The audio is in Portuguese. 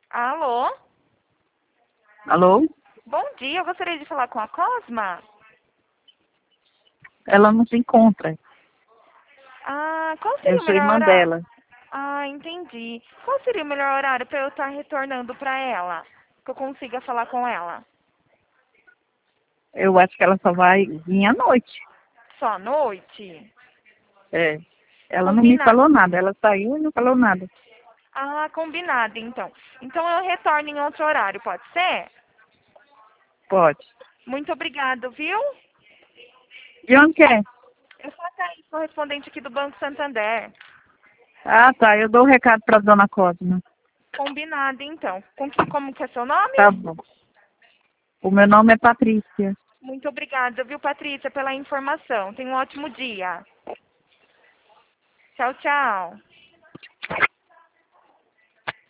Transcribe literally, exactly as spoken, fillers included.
Alô? Alô? Bom dia, eu gostaria de falar com a Cosma. Ela não se encontra. Ah, qual Eu seria o sou melhor irmã horário? dela. Ah, entendi. Qual seria o melhor horário para eu estar retornando para ela? Que eu consiga falar com ela? Eu acho que ela só vai vir à noite. Só à noite? É. Ela não me Combinado. falou nada. Ela saiu e não falou nada. Ah, combinado, então. Então eu retorno em outro horário, pode ser? Pode. Muito obrigado, viu? De onde que é? Eu sou a Thaís, correspondente aqui do Banco Santander. Ah, tá. Eu dou o recado para dona Cosma. Combinado, então. Com que, como que é seu nome? Tá bom. O meu nome é Patrícia. Muito obrigada, viu, Patrícia, pela informação. Tenha um ótimo dia. Tchau, tchau.